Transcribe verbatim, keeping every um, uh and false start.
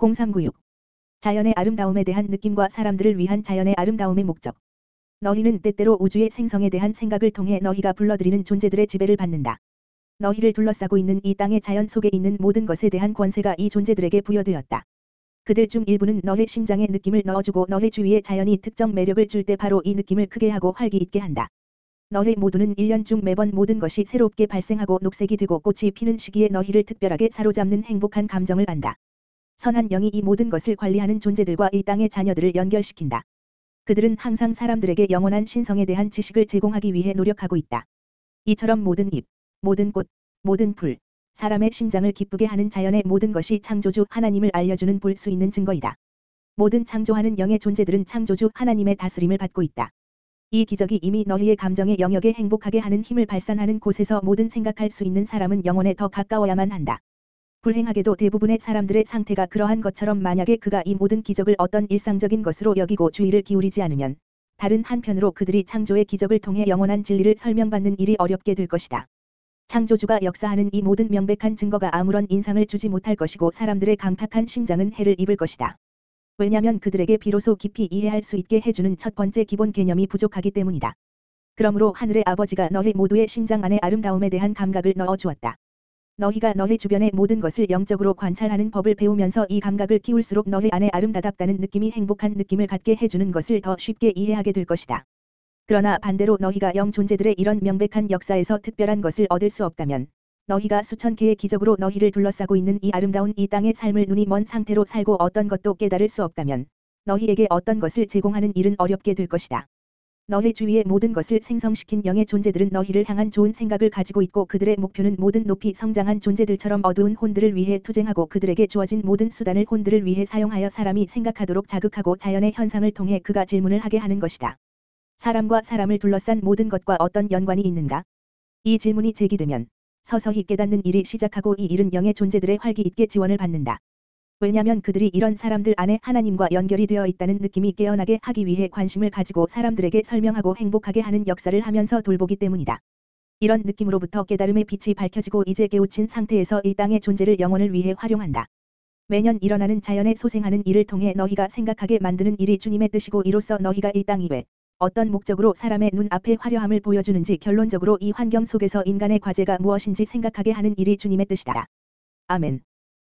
공삼구육. 자연의 아름다움에 대한 느낌과 사람들을 위한 자연의 아름다움의 목적. 너희는 때때로 우주의 생성에 대한 생각을 통해 너희가 불러들이는 존재들의 지배를 받는다. 너희를 둘러싸고 있는 이 땅의 자연 속에 있는 모든 것에 대한 권세가 이 존재들에게 부여되었다. 그들 중 일부는 너희 심장에 느낌을 넣어주고 너희 주위에 자연이 특정 매력을 줄 때 바로 이 느낌을 크게 하고 활기 있게 한다. 너희 모두는 일 년 중 매번 모든 것이 새롭게 발생하고 녹색이 되고 꽃이 피는 시기에 너희를 특별하게 사로잡는 행복한 감정을 안다. 선한 영이 이 모든 것을 관리하는 존재들과 이 땅의 자녀들을 연결시킨다. 그들은 항상 사람들에게 영원한 신성에 대한 지식을 제공하기 위해 노력하고 있다. 이처럼 모든 잎, 모든 꽃, 모든 풀, 사람의 심장을 기쁘게 하는 자연의 모든 것이 창조주 하나님을 알려주는 볼 수 있는 증거이다. 모든 창조하는 영의 존재들은 창조주 하나님의 다스림을 받고 있다. 이 기적이 이미 너희의 감정의 영역에 행복하게 하는 힘을 발산하는 곳에서 모든 생각할 수 있는 사람은 영혼에 더 가까워야만 한다. 불행하게도 대부분의 사람들의 상태가 그러한 것처럼 만약에 그가 이 모든 기적을 어떤 일상적인 것으로 여기고 주의를 기울이지 않으면 다른 한편으로 그들이 창조의 기적을 통해 영원한 진리를 설명받는 일이 어렵게 될 것이다. 창조주가 역사하는 이 모든 명백한 증거가 아무런 인상을 주지 못할 것이고 사람들의 강팍한 심장은 해를 입을 것이다. 왜냐하면 그들에게 비로소 깊이 이해할 수 있게 해주는 첫 번째 기본 개념이 부족하기 때문이다. 그러므로 하늘의 아버지가 너희 모두의 심장 안에 아름다움에 대한 감각을 넣어 주었다. 너희가 너희 주변의 모든 것을 영적으로 관찰하는 법을 배우면서 이 감각을 키울수록 너희 안에 아름다답다는 느낌이 행복한 느낌을 갖게 해주는 것을 더 쉽게 이해하게 될 것이다. 그러나 반대로 너희가 영 존재들의 이런 명백한 역사에서 특별한 것을 얻을 수 없다면 너희가 수천 개의 기적으로 너희를 둘러싸고 있는 이 아름다운 이 땅의 삶을 눈이 먼 상태로 살고 어떤 것도 깨달을 수 없다면 너희에게 어떤 것을 제공하는 일은 어렵게 될 것이다. 너희 주위의 모든 것을 생성시킨 영의 존재들은 너희를 향한 좋은 생각을 가지고 있고 그들의 목표는 모든 높이 성장한 존재들처럼 어두운 혼들을 위해 투쟁하고 그들에게 주어진 모든 수단을 혼들을 위해 사용하여 사람이 생각하도록 자극하고 자연의 현상을 통해 그가 질문을 하게 하는 것이다. 사람과 사람을 둘러싼 모든 것과 어떤 연관이 있는가? 이 질문이 제기되면 서서히 깨닫는 일이 시작하고 이 일은 영의 존재들의 활기 있게 지원을 받는다. 왜냐하면 그들이 이런 사람들 안에 하나님과 연결이 되어 있다는 느낌이 깨어나게 하기 위해 관심을 가지고 사람들에게 설명하고 행복하게 하는 역사를 하면서 돌보기 때문이다. 이런 느낌으로부터 깨달음의 빛이 밝혀지고 이제 깨우친 상태에서 이 땅의 존재를 영혼을 위해 활용한다. 매년 일어나는 자연의 소생하는 일을 통해 너희가 생각하게 만드는 일이 주님의 뜻이고 이로써 너희가 이 땅 이외 어떤 목적으로 사람의 눈 앞에 화려함을 보여주는지 결론적으로 이 환경 속에서 인간의 과제가 무엇인지 생각하게 하는 일이 주님의 뜻이다. 아멘.